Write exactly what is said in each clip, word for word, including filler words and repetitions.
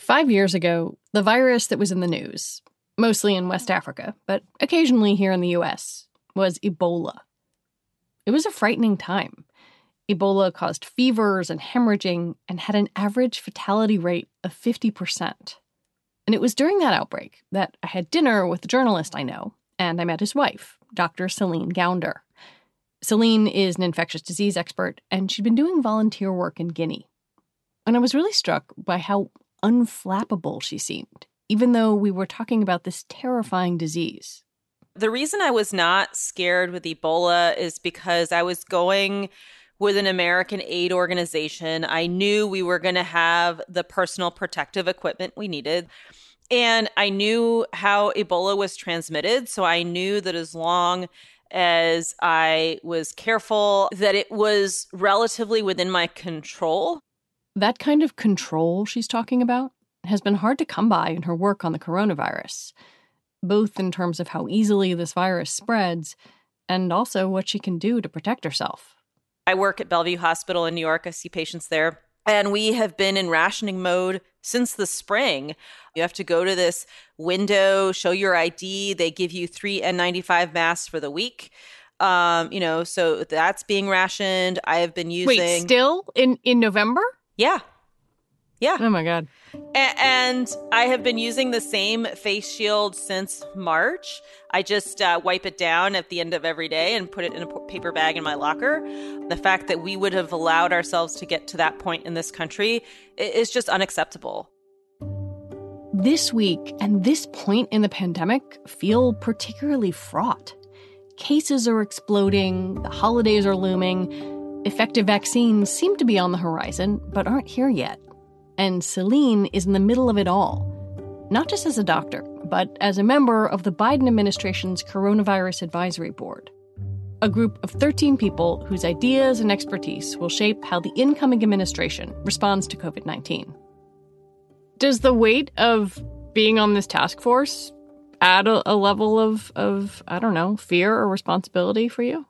Five years ago, the virus that was in the news, mostly in West Africa, but occasionally here in the U S, was Ebola. It was a frightening time. Ebola caused fevers and hemorrhaging and had an average fatality rate of fifty percent. And it was during that outbreak that I had dinner with a journalist I know, and I met his wife, Doctor Celine Gounder. Celine is an infectious disease expert, and she'd been doing volunteer work in Guinea. And I was really struck by how unflappable she seemed, even though we were talking about this terrifying disease. The reason I was not scared with Ebola is because I was going with an American aid organization. I knew we were going to have the personal protective equipment we needed. And I knew how Ebola was transmitted. So I knew that as long as I was careful, that it was relatively within my control. That kind of control she's talking about has been hard to come by in her work on the coronavirus, both in terms of how easily this virus spreads and also what she can do to protect herself. I work at Bellevue Hospital in New York. I see patients there. And we have been in rationing mode since the spring. You have to go to this window, show your I D. They give you three N ninety-five masks for the week. Um, you know, so that's being rationed. I have been using... Wait, still? In, in November? Yeah. Yeah. Oh, my God. A- and I have been using the same face shield since March. I just uh, wipe it down at the end of every day and put it in a paper bag in my locker. The fact that we would have allowed ourselves to get to that point in this country is just unacceptable. This week and this point in the pandemic feel particularly fraught. Cases are exploding, the holidays are looming. Effective vaccines seem to be on the horizon, but aren't here yet. And Celine is in the middle of it all, not just as a doctor, but as a member of the Biden administration's Coronavirus Advisory Board, a group of thirteen people whose ideas and expertise will shape how the incoming administration responds to covid nineteen. Does the weight of being on this task force add a, a level of, of, I don't know, fear or responsibility for you?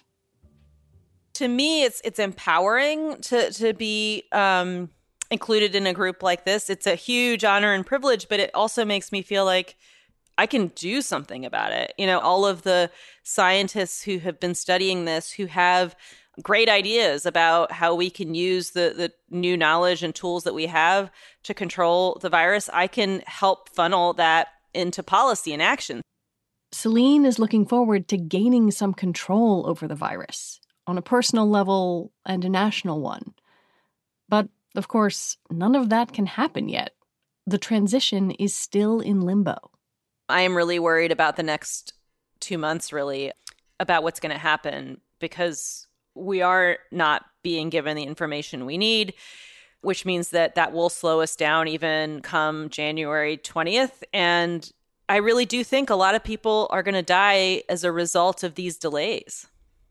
To me, it's it's empowering to to be um, included in a group like this. It's a huge honor and privilege, but it also makes me feel like I can do something about it. You know, all of the scientists who have been studying this, who have great ideas about how we can use the, the new knowledge and tools that we have to control the virus, I can help funnel that into policy and action. Celine is looking forward to gaining some control over the virus on a personal level and a national one. But, of course, none of that can happen yet. The transition is still in limbo. I am really worried about the next two months, really, about what's going to happen, because we are not being given the information we need, which means that that will slow us down even come January twentieth. And I really do think a lot of people are going to die as a result of these delays.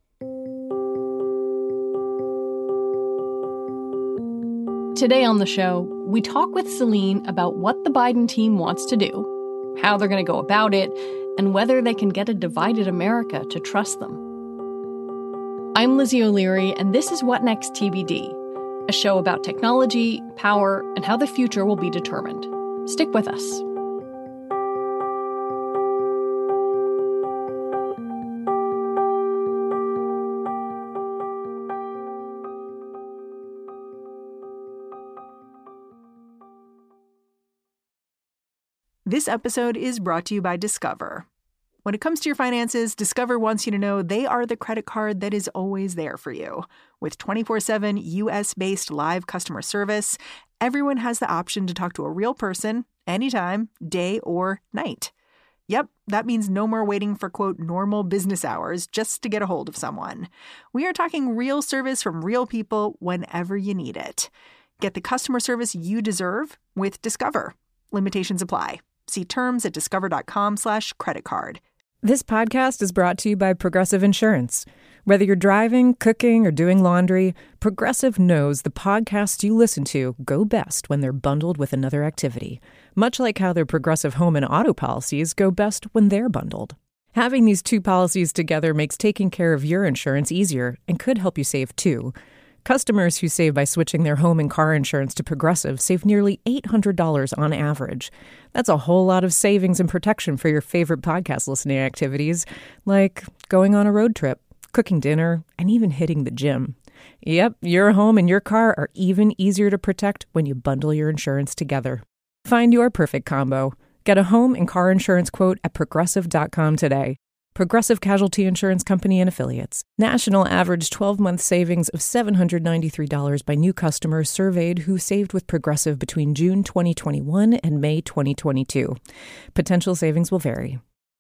Today on the show, we talk with Celine about what the Biden team wants to do, how they're going to go about it, and whether they can get a divided America to trust them. I'm Lizzie O'Leary, and this is What Next T B D, a show about technology, power, and how the future will be determined. Stick with us. This episode is brought to you by Discover. When it comes to your finances, Discover wants you to know they are the credit card that is always there for you. With twenty-four seven U S-based live customer service, everyone has the option to talk to a real person anytime, day or night. Yep, that means no more waiting for, quote, normal business hours just to get a hold of someone. We are talking real service from real people whenever you need it. Get the customer service you deserve with Discover. Limitations apply. See terms at discover.com slash credit card. This podcast is brought to you by Progressive Insurance. Whether you're driving, cooking, or doing laundry, Progressive knows the podcasts you listen to go best when they're bundled with another activity, much like how their Progressive home and auto policies go best when they're bundled. Having these two policies together makes taking care of your insurance easier and could help you save too. Customers who save by switching their home and car insurance to Progressive save nearly eight hundred dollars on average. That's a whole lot of savings and protection for your favorite podcast listening activities, like going on a road trip, cooking dinner, and even hitting the gym. Yep, your home and your car are even easier to protect when you bundle your insurance together. Find your perfect combo. Get a home and car insurance quote at progressive dot com today. Progressive Casualty Insurance Company and Affiliates. National average twelve-month savings of seven hundred ninety-three dollars by new customers surveyed who saved with Progressive between June twenty twenty-one and May twenty twenty-two. Potential savings will vary.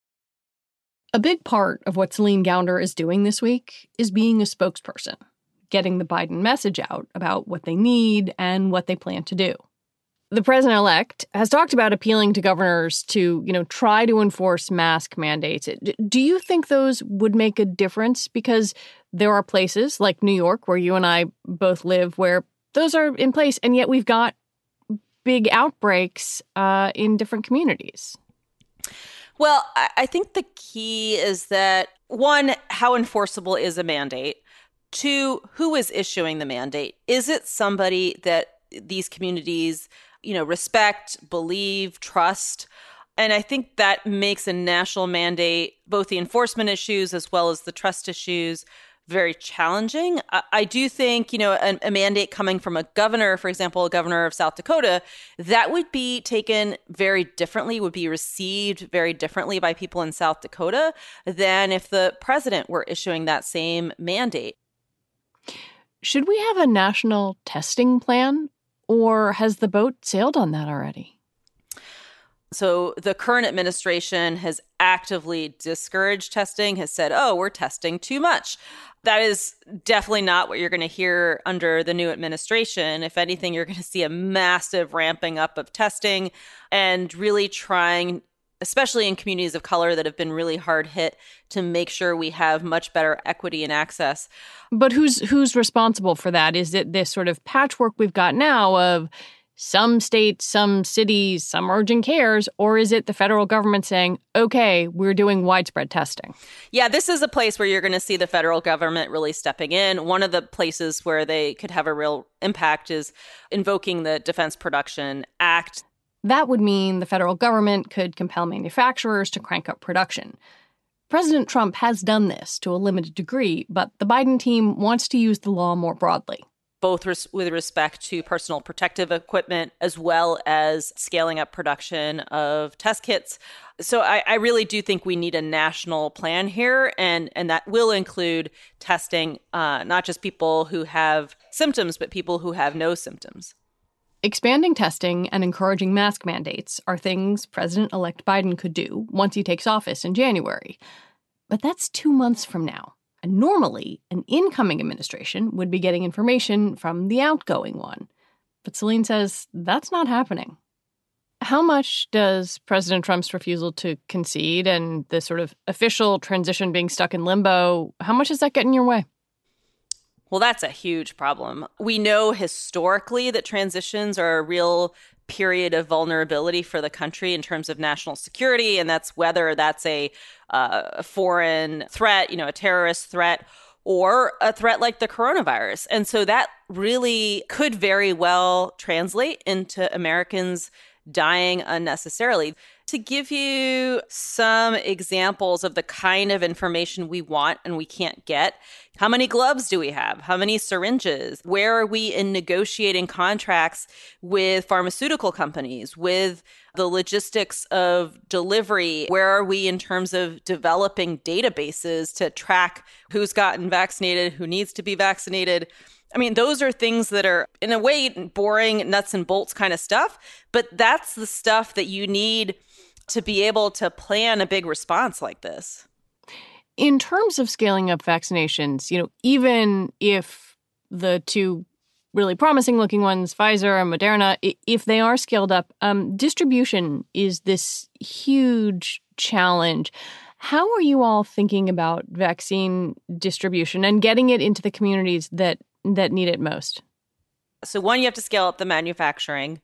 A big part of what Celine Gounder is doing this week is being a spokesperson, getting the Biden message out about what they need and what they plan to do. The president-elect has talked about appealing to governors to, you know, try to enforce mask mandates. Do you think those would make a difference? Because there are places like New York, where you and I both live, where those are in place, and yet we've got big outbreaks uh, in different communities. Well, I think the key is that, one, how enforceable is a mandate? Two, who is issuing the mandate? Is it somebody that these communities, you know, respect, believe, trust? And I think that makes a national mandate, both the enforcement issues as well as the trust issues, very challenging. I, I do think, you know, a, a mandate coming from a governor, for example, a governor of South Dakota, that would be taken very differently, would be received very differently by people in South Dakota than if the president were issuing that same mandate. Should we have a national testing plan, or has the boat sailed on that already? So the current administration has actively discouraged testing, has said, oh, we're testing too much. That is definitely not what you're going to hear under the new administration. If anything, you're going to see a massive ramping up of testing and really trying, especially in communities of color that have been really hard hit, to make sure we have much better equity and access. But who's who's responsible for that? Is it this sort of patchwork we've got now of some states, some cities, some urgent cares, or is it the federal government saying, okay, we're doing widespread testing? Yeah, this is a place where you're going to see the federal government really stepping in. One of the places where they could have a real impact is invoking the Defense Production Act. That would mean the federal government could compel manufacturers to crank up production. President Trump has done this to a limited degree, but the Biden team wants to use the law more broadly, both res- with respect to personal protective equipment as well as scaling up production of test kits. So I, I really do think we need a national plan here, and, and that will include testing uh, not just people who have symptoms, but people who have no symptoms. Expanding testing and encouraging mask mandates are things President-elect Biden could do once he takes office in January. But that's two months from now. And normally, an incoming administration would be getting information from the outgoing one. But Celine says that's not happening. How much does President Trump's refusal to concede and the sort of official transition being stuck in limbo, how much does that get in your way? Well, that's a huge problem. We know historically that transitions are a real period of vulnerability for the country in terms of national security, and that's whether that's a, uh, a foreign threat, you know, a terrorist threat, or a threat like the coronavirus. And so that really could very well translate into Americans dying unnecessarily. To give you some examples of the kind of information we want and we can't get, how many gloves do we have? How many syringes? Where are we in negotiating contracts with pharmaceutical companies, with the logistics of delivery? Where are we in terms of developing databases to track who's gotten vaccinated, who needs to be vaccinated? I mean, those are things that are, in a way, boring, nuts and bolts kind of stuff. But that's the stuff that you need to be able to plan a big response like this. In terms of scaling up vaccinations, you know, even if the two really promising looking ones, Pfizer and Moderna, if they are scaled up, um, distribution is this huge challenge. How are you all thinking about vaccine distribution and getting it into the communities that that need it most? So one, you have to scale up the manufacturing.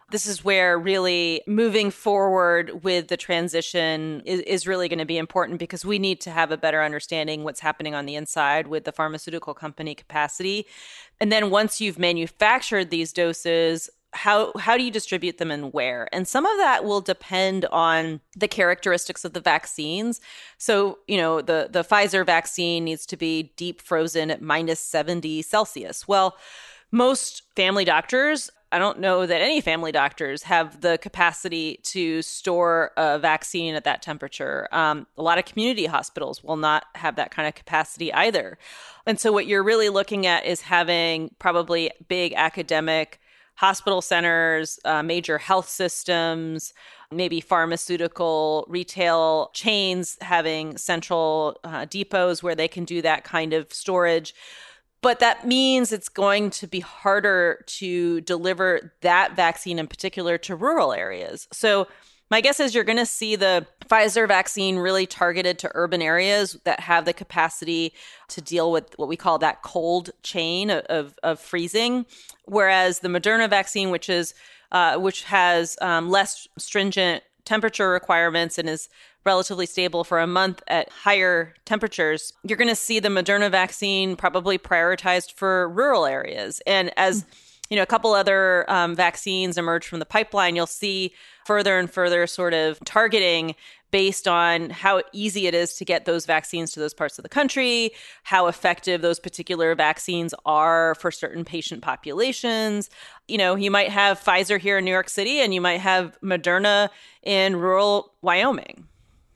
This is where really moving forward with the transition is, is really going to be important, because we need to have a better understanding what's happening on the inside with the pharmaceutical company capacity. And then once you've manufactured these doses, how how do you distribute them and where? And some of that will depend on the characteristics of the vaccines. So, you know, the, the Pfizer vaccine needs to be deep frozen at minus seventy Celsius. Well, most family doctors, I don't know that any family doctors have the capacity to store a vaccine at that temperature. Um, a lot of community hospitals will not have that kind of capacity either. And so what you're really looking at is having probably big academic hospital centers, uh, major health systems, maybe pharmaceutical retail chains having central uh, depots where they can do that kind of storage. But that means it's going to be harder to deliver that vaccine in particular to rural areas. So my guess is you're going to see the Pfizer vaccine really targeted to urban areas that have the capacity to deal with what we call that cold chain of, of freezing, whereas the Moderna vaccine, which is uh, which has um, less stringent temperature requirements and is relatively stable for a month at higher temperatures, you're going to see the Moderna vaccine probably prioritized for rural areas. And as mm-hmm. you know, a couple other um, vaccines emerge from the pipeline, you'll see further and further sort of targeting based on how easy it is to get those vaccines to those parts of the country, how effective those particular vaccines are for certain patient populations. You know, you might have Pfizer here in New York City and you might have Moderna in rural Wyoming.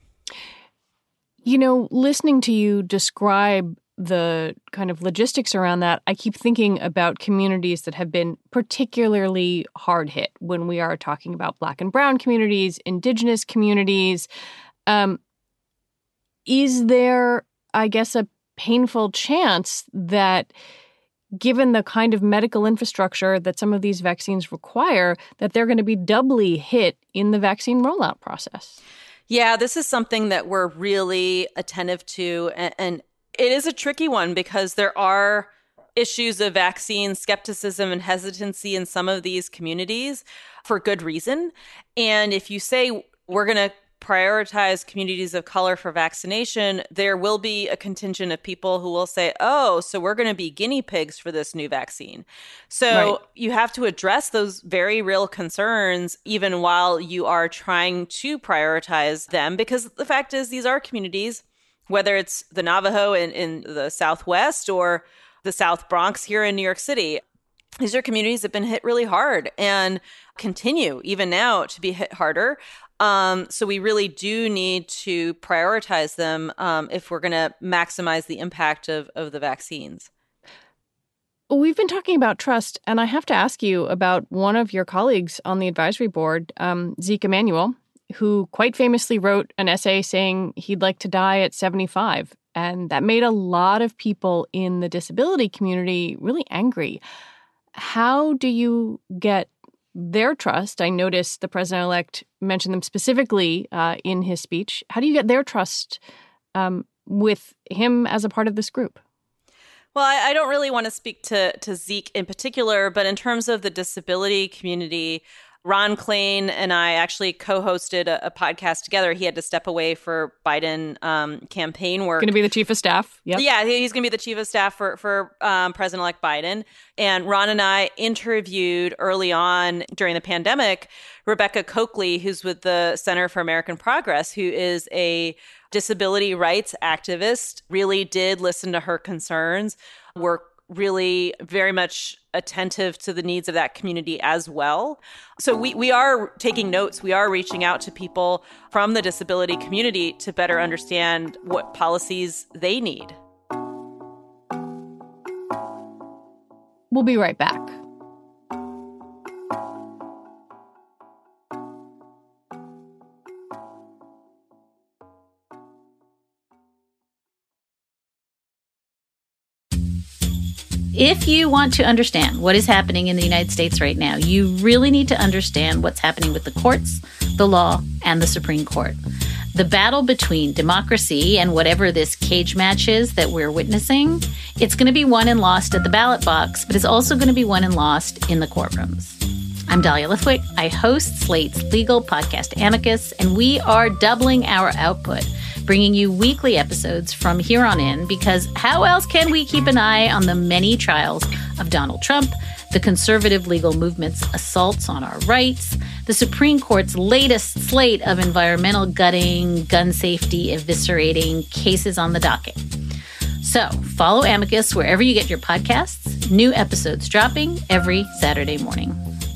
You know, listening to you describe the kind of logistics around that, I keep thinking about communities that have been particularly hard hit when we are talking about Black and Brown communities, Indigenous communities. Um, is there, I guess, a painful chance that given the kind of medical infrastructure that some of these vaccines require, that they're going to be doubly hit in the vaccine rollout process? Yeah, this is something that we're really attentive to, and, and it is a tricky one because there are issues of vaccine skepticism and hesitancy in some of these communities for good reason. And if you say we're going to prioritize communities of color for vaccination, there will be a contingent of people who will say, oh, so we're going to be guinea pigs for this new vaccine. So right. you have to address those very real concerns even while you are trying to prioritize them, because the fact is these are communities, whether it's the Navajo in, in the Southwest or the South Bronx here in New York City. These are communities that have been hit really hard and continue even now to be hit harder. Um, so we really do need to prioritize them um, if we're going to maximize the impact of, of the vaccines. We've been talking about trust, and I have to ask you about one of your colleagues on the advisory board, um, Zeke Emanuel, who quite famously wrote an essay saying he'd like to die at seventy-five. And that made a lot of people in the disability community really angry. How do you get their trust? I noticed the president-elect mentioned them specifically uh, in his speech. How do you get their trust um, with him as a part of this group? Well, I, I don't really want to speak to, to Zeke in particular, but in terms of the disability community, Ron Klain and I actually co-hosted a, a podcast together. He had to step away for Biden um, campaign work. Going to be the chief of staff. Yep. Yeah, he's going to be the chief of staff for, for um, President-elect Biden. And Ron and I interviewed early on during the pandemic Rebecca Coakley, who's with the Center for American Progress, who is a disability rights activist, really did listen to her concerns, work really very much attentive to the needs of that community as well. So we, we are taking notes. We are reaching out to people from the disability community to better understand what policies they need. We'll be right back. If you want to understand what is happening in the United States right now, you really need to understand what's happening with the courts, the law, and the Supreme Court. The battle between democracy and whatever this cage match is that we're witnessing, it's going to be won and lost at the ballot box, but it's also going to be won and lost in the courtrooms. I'm Dahlia Lithwick. I host Slate's legal podcast Amicus, and we are doubling our output, bringing you weekly episodes from here on in, because how else can we keep an eye on the many trials of Donald Trump, the conservative legal movement's assaults on our rights, the Supreme Court's latest slate of environmental gutting, gun safety eviscerating cases on the docket. So follow Amicus wherever you get your podcasts. New episodes dropping every Saturday morning.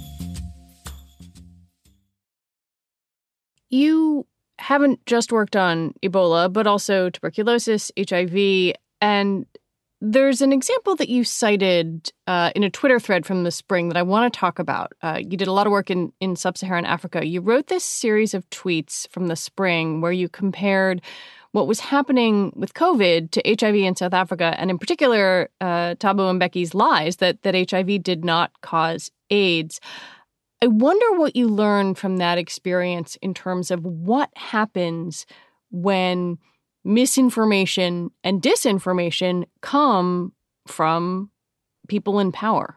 You haven't just worked on Ebola, but also tuberculosis, H I V, and there's an example that you cited uh, in a Twitter thread from the spring that I want to talk about. Uh, you did a lot of work in, in sub-Saharan Africa. You wrote this series of tweets from the spring where you compared what was happening with COVID to H I V in South Africa, and in particular, uh, Thabo Mbeki's lies that, that H I V did not cause AIDS. I wonder what you learned from that experience in terms of what happens when misinformation and disinformation come from people in power.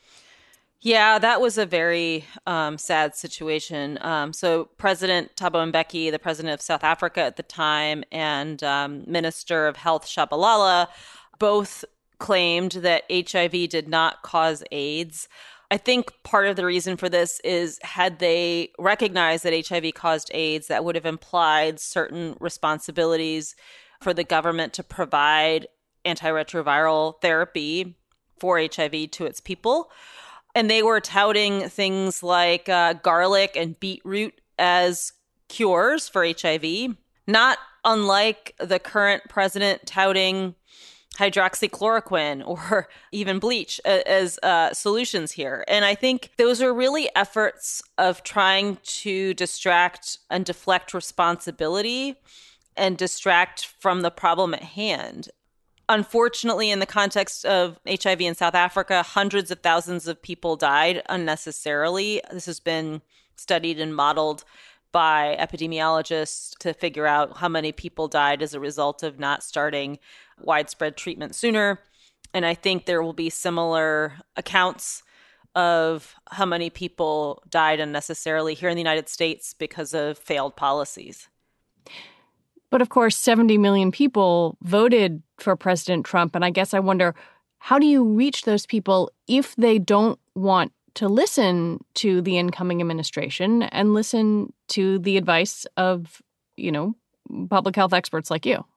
Yeah, that was a very um, sad situation. Um, so President Thabo Mbeki, the president of South Africa at the time, and um, Minister of Health Shabalala both claimed that H I V did not cause AIDS. I think part of the reason for this is had they recognized that H I V caused AIDS, that would have implied certain responsibilities for the government to provide antiretroviral therapy for H I V to its people. And they were touting things like uh, garlic and beetroot as cures for H I V, not unlike the current president touting hydroxychloroquine or even bleach as uh, solutions here. And I think those are really efforts of trying to distract and deflect responsibility and distract from the problem at hand. Unfortunately, in the context of H I V in South Africa, hundreds of thousands of people died unnecessarily. This has been studied and modeled by epidemiologists to figure out how many people died as a result of not starting widespread treatment sooner. And I think there will be similar accounts of how many people died unnecessarily here in the United States because of failed policies. But of course, seventy million people voted for President Trump. And I guess I wonder, how do you reach those people if they don't want to listen to the incoming administration and listen to the advice of, you know, public health experts like you?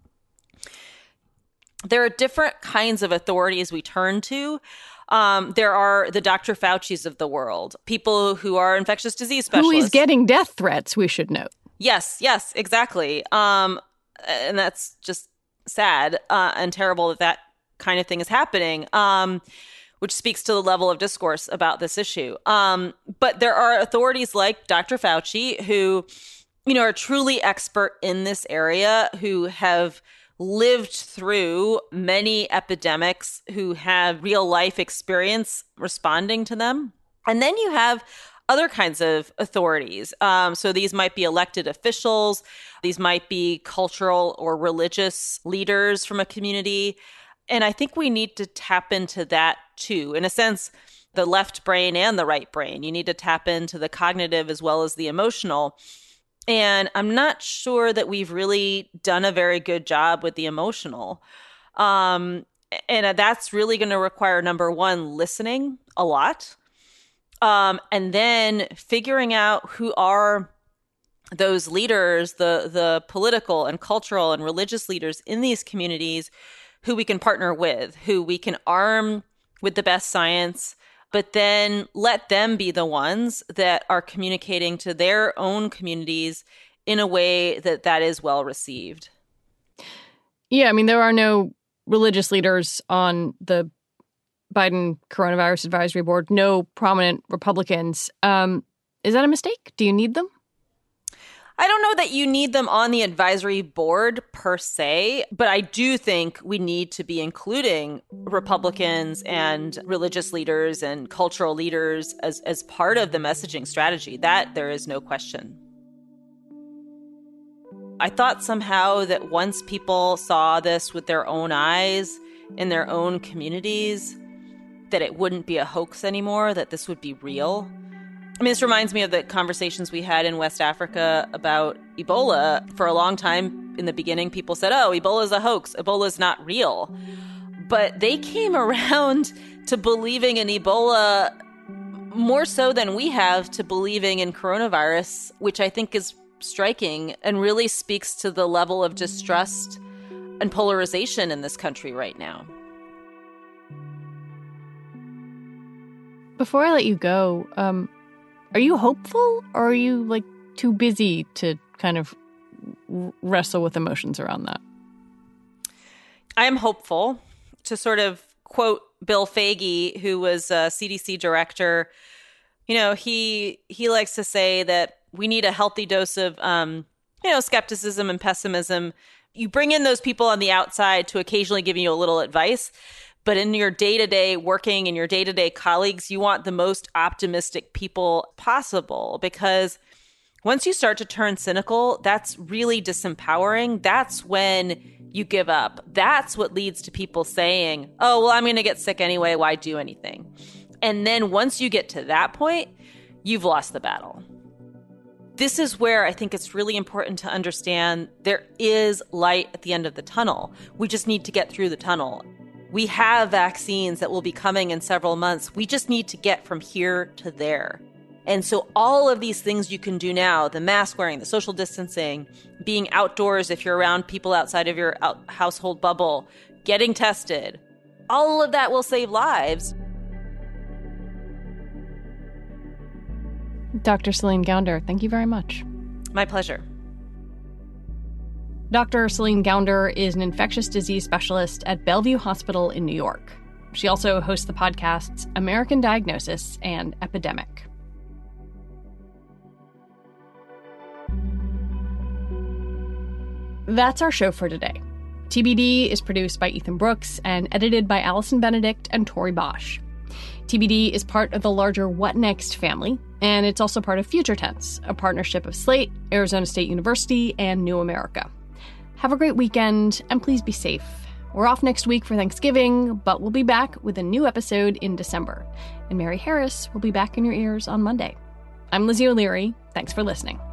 There are different kinds of authorities we turn to. Um, there are the Doctor Fauci's of the world, people who are infectious disease specialists. Who is getting death threats, we should note. Yes, yes, exactly. Um, and that's just sad uh, and terrible that that kind of thing is happening, um, which speaks to the level of discourse about this issue. Um, but there are authorities like Doctor Fauci who, you know, are truly expert in this area, who have lived through many epidemics, who have real life experience responding to them. And then you have other kinds of authorities. Um, so these might be elected officials. These might be cultural or religious leaders from a community. And I think we need to tap into that too. In a sense, the left brain and the right brain. You need to tap into the cognitive as well as the emotional. And I'm not sure that we've really done a very good job with the emotional. Um, and that's really going to require, number one, listening a lot. Um, and then figuring out who are those leaders, the the political and cultural and religious leaders in these communities who we can partner with, who we can arm with the best science, but then let them be the ones that are communicating to their own communities in a way that that is well received. Yeah, I mean, there are no religious leaders on the Biden Coronavirus Advisory Board, no prominent Republicans. Um, is that a mistake? Do you need them? I don't know that you need them on the advisory board per se, but I do think we need to be including Republicans and religious leaders and cultural leaders as, as part of the messaging strategy. That there is no question. I thought somehow that once people saw this with their own eyes in their own communities, that it wouldn't be a hoax anymore, that this would be real. I mean, this reminds me of the conversations we had in West Africa about Ebola. For a long time in the beginning, people said, oh, Ebola is a hoax. Ebola is not real. But they came around to believing in Ebola more so than we have to believing in coronavirus, which I think is striking and really speaks to the level of distrust and polarization in this country right now. Before I let you go, um, are you hopeful, or are you like too busy to kind of wrestle with emotions around that? I am hopeful. To sort of quote Bill Foege, who was a C D C director, you know, he he likes to say that we need a healthy dose of, um, you know, skepticism and pessimism. You bring in those people on the outside to occasionally give you a little advice. But in your day-to-day working and your day-to-day colleagues, you want the most optimistic people possible, because once you start to turn cynical, that's really disempowering. That's when you give up. That's what leads to people saying, oh, well, I'm going to get sick anyway. Why do anything? And then once you get to that point, you've lost the battle. This is where I think it's really important to understand there is light at the end of the tunnel. We just need to get through the tunnel. We have vaccines that will be coming in several months. We just need to get from here to there. And so all of these things you can do now, the mask wearing, the social distancing, being outdoors if you're around people outside of your out- household bubble, getting tested, all of that will save lives. Doctor Celine Gounder, thank you very much. My pleasure. Doctor Celine Gounder is an infectious disease specialist at Bellevue Hospital in New York. She also hosts the podcasts American Diagnosis and Epidemic. That's our show for today. T B D is produced by Ethan Brooks and edited by Allison Benedict and Tori Bosch. T B D is part of the larger What Next family, and it's also part of Future Tense, a partnership of Slate, Arizona State University, and New America. Have a great weekend, and please be safe. We're off next week for Thanksgiving, but we'll be back with a new episode in December. And Mary Harris will be back in your ears on Monday. I'm Lizzie O'Leary. Thanks for listening.